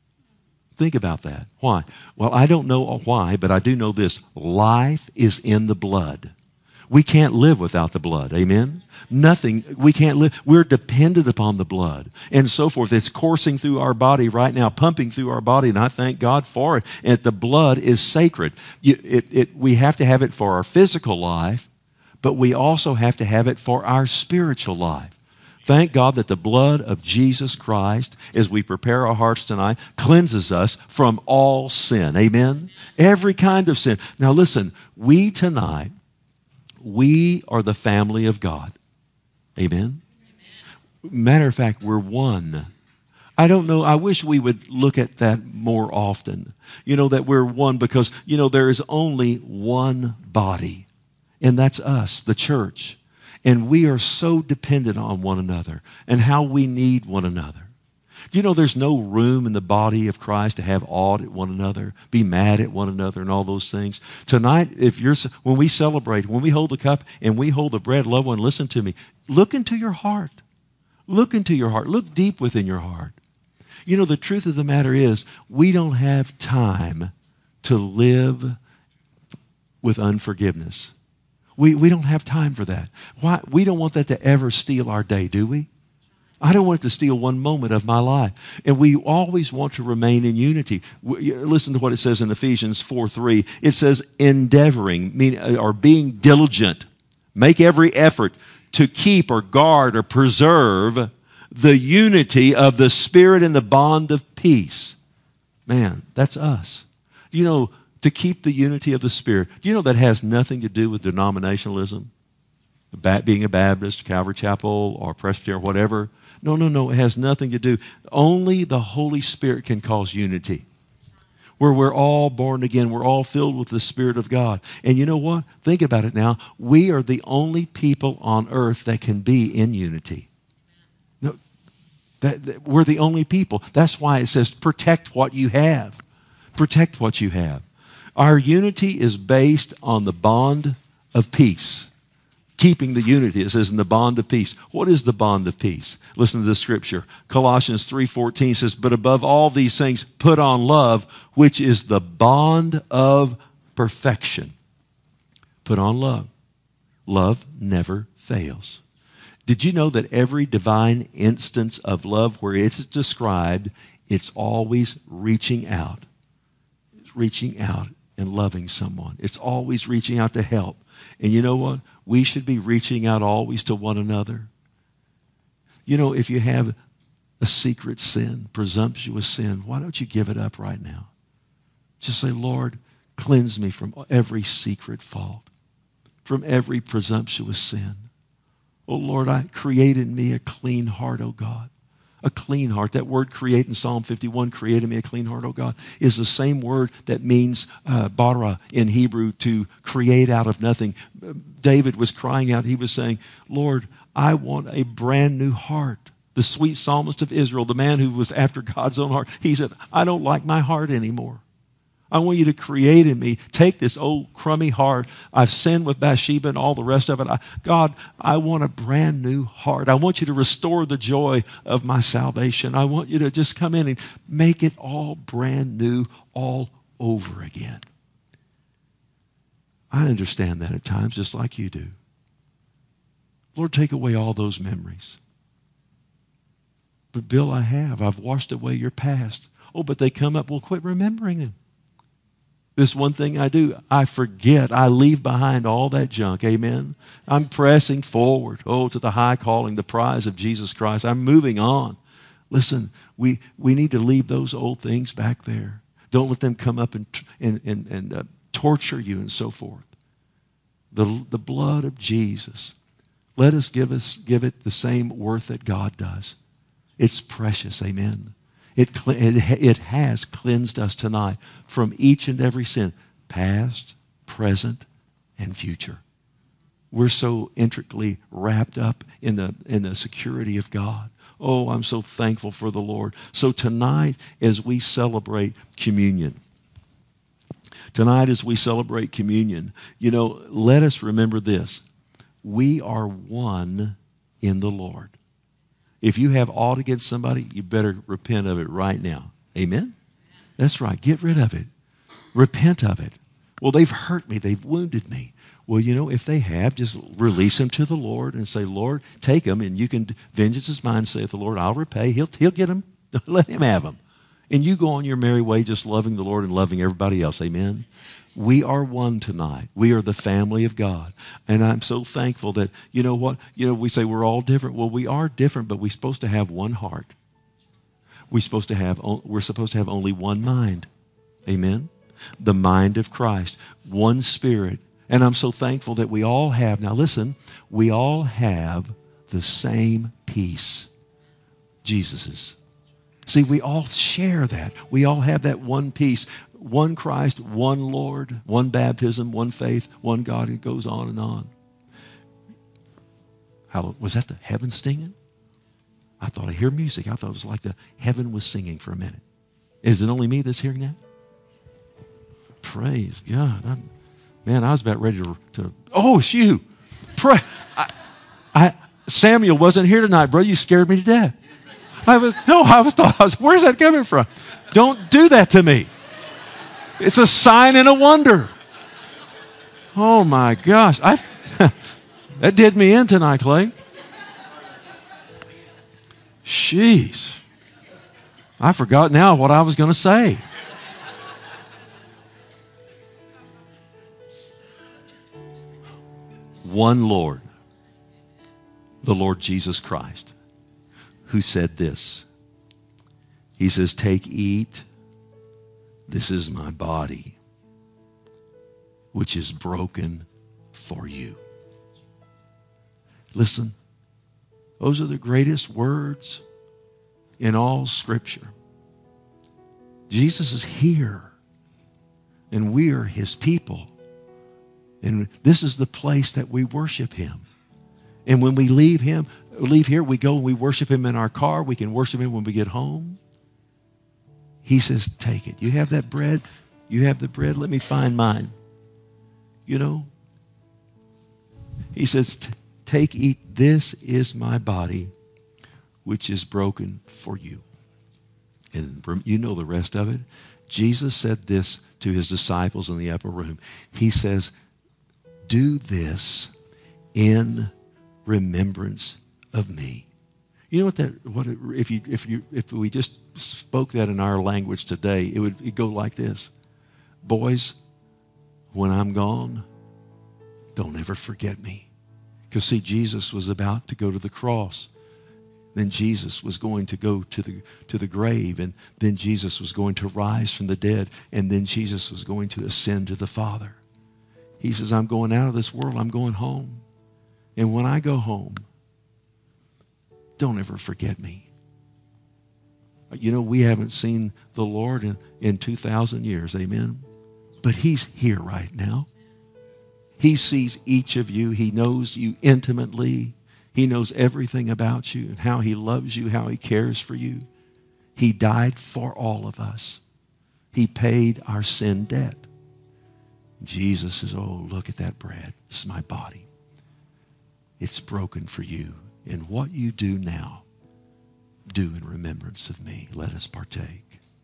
Think about that. Why? Well, I don't know why, but I do know this. Life is in the blood. We can't live without the blood. Amen? Nothing. We can't live. We're dependent upon the blood and so forth. It's coursing through our body right now, pumping through our body, and I thank God for it. And the blood is sacred. You, it, it, we have to have it for our physical life, but we also have to have it for our spiritual life. Thank God that the blood of Jesus Christ, as we prepare our hearts tonight, cleanses us from all sin. Amen? Every kind of sin. Now listen, we tonight, we are the family of God. Amen? Amen? Matter of fact, we're one. I don't know, I wish we would look at that more often. You know, that we're one because, you know, there is only one body, and that's us, the church. And we are so dependent on one another and how we need one another. Do you know there's no room in the body of Christ to have aught at one another, be mad at one another and all those things? Tonight, if you're, when we celebrate, when we hold the cup and we hold the bread, loved one, listen to me. Look into your heart. Look into your heart. Look deep within your heart. You know, the truth of the matter is we don't have time to live with unforgiveness. We, we don't have time for that. Why? We don't want that to ever steal our day, do we? I don't want it to steal one moment of my life. And we always want to remain in unity. Listen to what it says in Ephesians four three. It says, endeavoring, meaning, or being diligent. Make every effort to keep or guard or preserve the unity of the Spirit in the bond of peace. Man, that's us. You know, to keep the unity of the Spirit. Do you know that has nothing to do with denominationalism? Being a Baptist, Calvary Chapel, or Presbyterian, or whatever. No, no, no. It has nothing to do. Only the Holy Spirit can cause unity. Where we're all born again. We're all filled with the Spirit of God. And you know what? Think about it now. We are the only people on earth that can be in unity. No, that, that, we're the only people. That's why it says protect what you have. Protect what you have. Our unity is based on the bond of peace. Keeping the unity, it says, in the bond of peace. What is the bond of peace? Listen to this scripture. Colossians three fourteen says, but above all these things, put on love, which is the bond of perfection. Put on love. Love never fails. Did you know that every divine instance of love where it's described, it's always reaching out. It's reaching out. and loving someone. It's always reaching out to help. And you know what? We should be reaching out always to one another. You know, if you have a secret sin, presumptuous sin, why don't you give it up right now? Just say, Lord, cleanse me from every secret fault, from every presumptuous sin. Oh, Lord, I create in me a clean heart, oh God. A clean heart. That word create in Psalm fifty-one, create in me a clean heart, oh God, is the same word that means uh, bara in Hebrew, to create out of nothing. David was crying out. He was saying, Lord, I want a brand new heart. The sweet psalmist of Israel, the man who was after God's own heart, he said, I don't like my heart anymore. I want you to create in me. Take this old crummy heart. I've sinned with Bathsheba and all the rest of it. I, God, I want a brand new heart. I want you to restore the joy of my salvation. I want you to just come in and make it all brand new all over again. I understand that at times, just like you do. Lord, take away all those memories. But Bill, I have. I've washed away your past. Oh, but they come up. Well, quit remembering them. This one thing I do, I forget. I leave behind all that junk. Amen. I'm pressing forward, oh, to the high calling, the prize of Jesus Christ. I'm moving on. Listen, we, we need to leave those old things back there. Don't let them come up and, and, and, and uh, torture you and so forth. The, the blood of Jesus. Let us give, us give it the same worth that God does. It's precious. Amen. It, it has cleansed us tonight from each and every sin, past, present, and future. We're so intricately wrapped up in the, in the security of God. Oh, I'm so thankful for the Lord. So tonight, as we celebrate communion, tonight as we celebrate communion, you know, let us remember this. We are one in the Lord. If you have aught against somebody, you better repent of it right now. Amen? That's right. Get rid of it. Repent of it. Well, they've hurt me. They've wounded me. Well, you know, if they have, just release them to the Lord and say, Lord, take them, and you can, vengeance is mine, saith the Lord, I'll repay. He'll, he'll get them. Let him have them. And you go on your merry way just loving the Lord and loving everybody else. Amen? We are one tonight. We are the family of God. And I'm so thankful that, you know what, you know, we say we're all different. Well, we are different, but we're supposed to have one heart. We're supposed to have, we're supposed to have only one mind. Amen? The mind of Christ. One spirit. And I'm so thankful that we all have, now listen, we all have the same peace. Jesus's. See, we all share that. We all have that one peace. One Christ, one Lord, one baptism, one faith, one God. It goes on and on. How, was that the heaven singing? I thought I hear music. I thought it was like the heaven was singing for a minute. Is it only me that's hearing that? Praise God. I'm, man, I was about ready to, to oh, it's you. Pray. I, I, Samuel wasn't here tonight, bro. You scared me to death. I was, no, I was thought, I was, where's that coming from? Don't do that to me. It's a sign and a wonder. Oh, my gosh. I, that did me in tonight, Clay. Jeez. I forgot now what I was going to say. One Lord, the Lord Jesus Christ, who said this. He says, take, eat. This is my body, which is broken for you. Listen, those are the greatest words in all Scripture. Jesus is here, and we are his people. And this is the place that we worship him. And when we leave him, leave here, we go and we worship him in our car. We can worship him when we get home. He says, take it. You have that bread? You have the bread? Let me find mine. You know? He says, take, eat. This is my body, which is broken for you. And you know the rest of it. Jesus said this to his disciples in the upper room. He says, do this in remembrance of me. You know what that, what it, if you, if you, if we just spoke that in our language today, it would it'd go like this. Boys, when I'm gone, don't ever forget me. Because see, Jesus was about to go to the cross. Then Jesus was going to go to the, to the grave. And then Jesus was going to rise from the dead. And then Jesus was going to ascend to the Father. He says, I'm going out of this world. I'm going home. And when I go home, don't ever forget me. You know, we haven't seen the Lord in, in two thousand years. Amen. But He's here right now. He sees each of you. He knows you intimately. He knows everything about you and how He loves you, how He cares for you. He died for all of us. He paid our sin debt. Jesus says, oh, look at that bread. This is my body. It's broken for you. And what you do now, do in remembrance of me. Let us partake.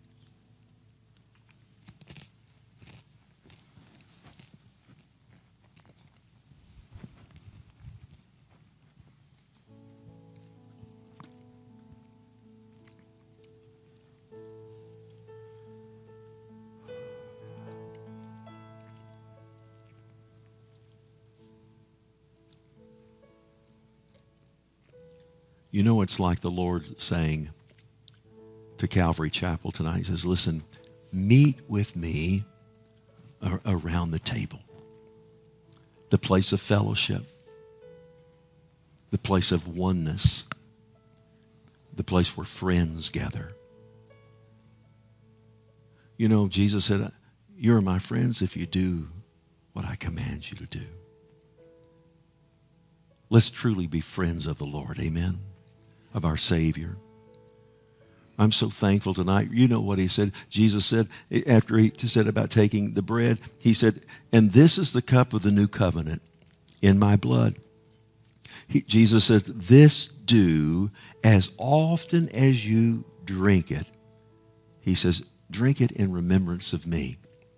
You know, it's like the Lord saying to Calvary Chapel tonight. He says, listen, meet with me around the table. The place of fellowship. The place of oneness. The place where friends gather. You know, Jesus said, you're my friends if you do what I command you to do. Let's truly be friends of the Lord. Amen. Of our Savior. I'm so thankful tonight. You know what He said. Jesus said, after He said about taking the bread, He said, and this is the cup of the new covenant in my blood. He, Jesus says, this do as often as you drink it. He says, drink it in remembrance of me.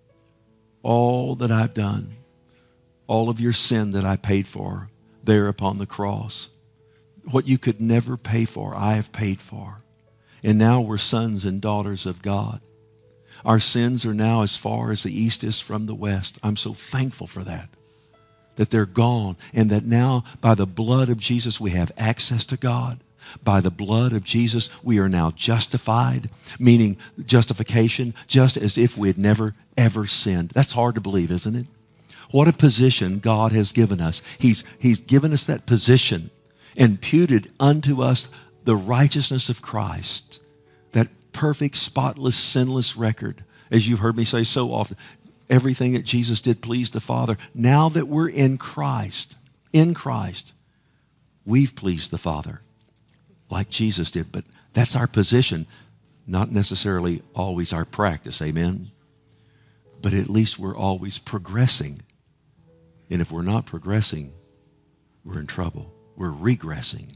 All that I've done, all of your sin that I paid for there upon the cross, what you could never pay for, I have paid for. And now we're sons and daughters of God. Our sins are now as far as the east is from the west. I'm so thankful for that. That they're gone. And that now by the blood of Jesus we have access to God. By the blood of Jesus we are now justified. Meaning justification just as if we had never ever sinned. That's hard to believe, isn't it? What a position God has given us. He's, he's given us that position. Imputed unto us the righteousness of Christ, that perfect, spotless, sinless record. As you've heard me say so often, everything that Jesus did pleased the Father. Now that we're in Christ, in Christ, we've pleased the Father like Jesus did. But that's our position, not necessarily always our practice, amen? But at least we're always progressing. And if we're not progressing, we're in trouble. We're regressing.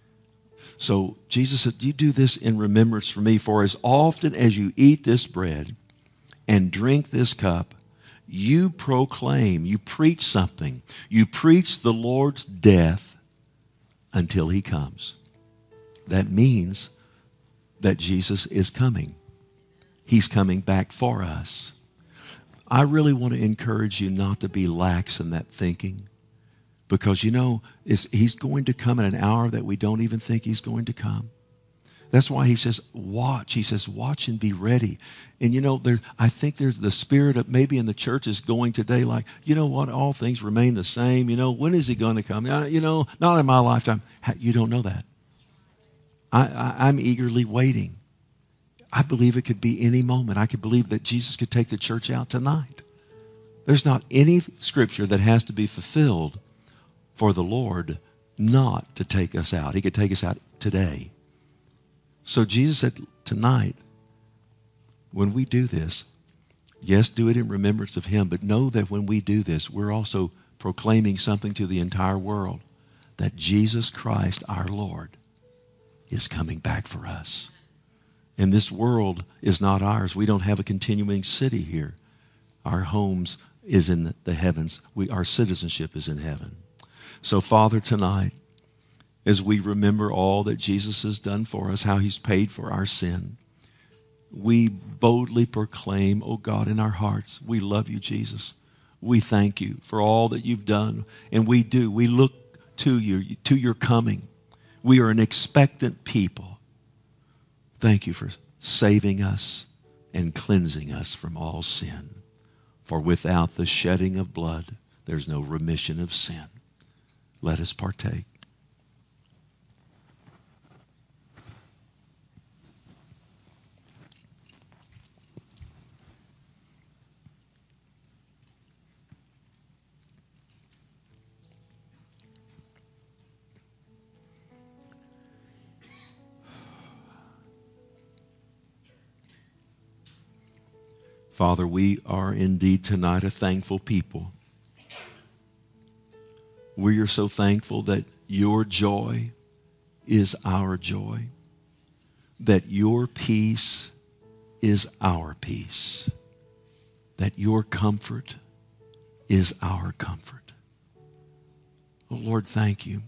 So Jesus said, you do this in remembrance for me, for as often as you eat this bread and drink this cup, you proclaim, you preach something. You preach the Lord's death until He comes. That means that Jesus is coming. He's coming back for us. I really want to encourage you not to be lax in that thinking. Because, you know, it's, He's going to come in an hour that we don't even think He's going to come. That's why He says, watch. He says, watch and be ready. And, you know, there, I think there's the spirit of maybe in the church is going today like, you know what, all things remain the same. You know, when is He going to come? You know, not in my lifetime. You don't know that. I, I, I'm eagerly waiting. I believe it could be any moment. I could believe that Jesus could take the church out tonight. There's not any scripture that has to be fulfilled for the Lord not to take us out. He could take us out today. So Jesus said tonight, when we do this, yes, do it in remembrance of Him, but know that when we do this, we're also proclaiming something to the entire world, that Jesus Christ, our Lord, is coming back for us. And this world is not ours. We don't have a continuing city here. Our homes is in the heavens. We, our citizenship is in heaven. So, Father, tonight, as we remember all that Jesus has done for us, how He's paid for our sin, we boldly proclaim, oh God, in our hearts, we love you, Jesus. we thank you for all that you've done. And we do. We look to you, to your coming. We are an expectant people. Thank you for saving us and cleansing us from all sin. For without the shedding of blood, there's no remission of sin. Let us partake. Father, we are indeed tonight a thankful people. We are so thankful that your joy is our joy, that your peace is our peace, that your comfort is our comfort. Oh, Lord, thank you.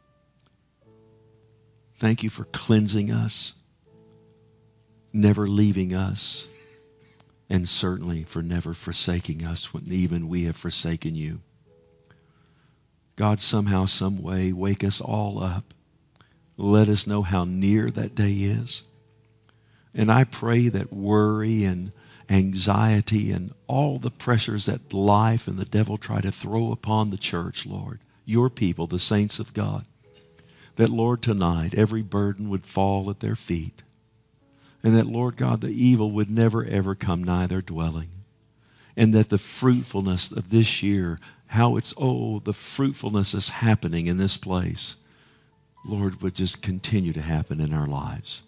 Thank you for cleansing us, never leaving us, and certainly for never forsaking us when even we have forsaken you. God, somehow, some way, wake us all up. Let us know how near that day is. And I pray that worry and anxiety and all the pressures that life and the devil try to throw upon the church, Lord, your people, the saints of God, that, Lord, tonight every burden would fall at their feet. And that, Lord God, the evil would never, ever come nigh their dwelling. And that the fruitfulness of this year, how it's, oh, the fruitfulness is happening in this place, Lord, would just continue to happen in our lives.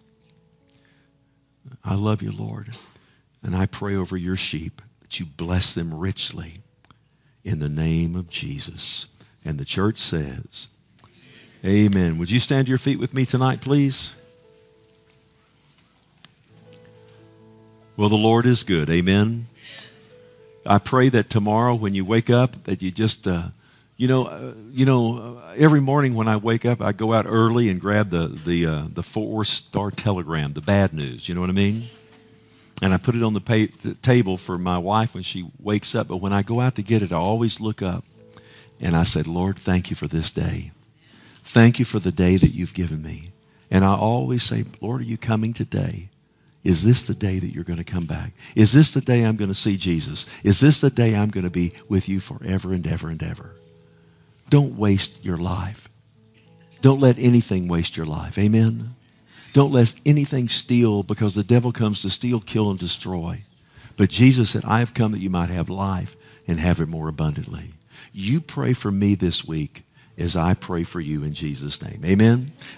I love you, Lord. And I pray over your sheep that you bless them richly in the name of Jesus. And the church says, amen. Would you stand to your feet with me tonight, please? Well, the Lord is good. Amen. I pray that tomorrow when you wake up that you just, uh, you know, uh, you know, uh, every morning when I wake up, I go out early and grab the the uh, the four-star telegram, the bad news. You know what I mean? And I put it on the, pay, the table for my wife when she wakes up. But when I go out to get it, I always look up and I said, Lord, thank you for this day. Thank you for the day that you've given me. And I always say, Lord, are you coming today? Is this the day that you're going to come back? Is this the day I'm going to see Jesus? Is this the day I'm going to be with you forever and ever and ever? Don't waste your life. Don't let anything waste your life. Amen? Don't let anything steal, because the devil comes to steal, kill, and destroy. But Jesus said, I have come that you might have life and have it more abundantly. You pray for me this week as I pray for you in Jesus' name. Amen?